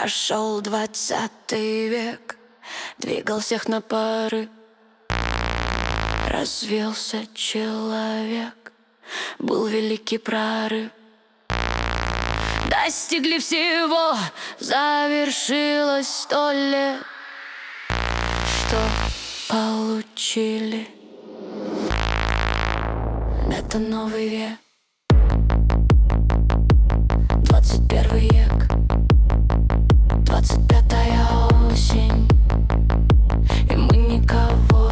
Прошел 20 век, двигал всех на пары. Развился человек, был великий прорыв. Достигли всего, завершилось 100 лет. Что получили? Это новый век, 21 век, 25-я осень. И мы никого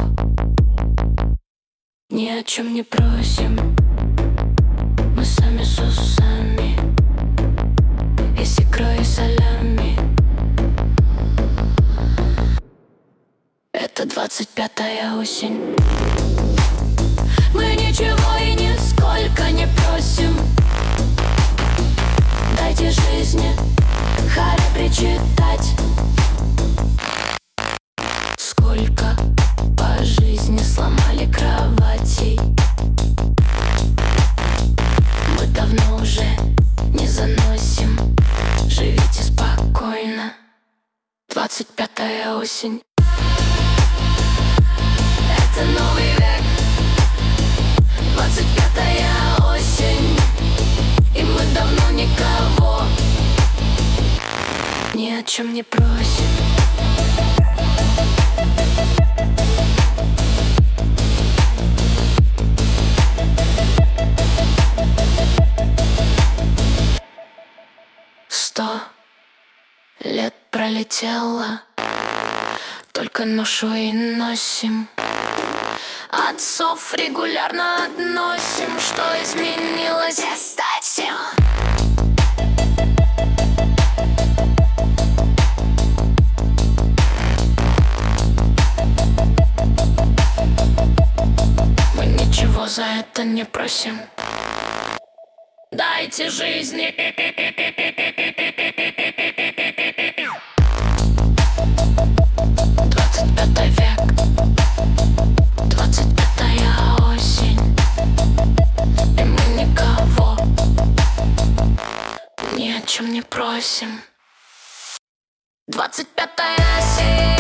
ни о чем не просим. Мы сами с усами и с икрой и солями. Это 25-я осень. Мы ничего и нисколько не просим. Дайте жизни харе причитать. Сколько по жизни сломали кроватей. Мы давно уже не заносим. Живите спокойно, 25-я осень. Это новый век, 25-я осень. И мы давно никого ни о чем не просим. Сто лет пролетело, только ношу и носим. Отцов регулярно относим. Что изменилось? Кстати, мы ничего за это не просим. Дайте жизни. 25 век, 25-я осень. И мы никого ни о чем не просим. 25-я осень.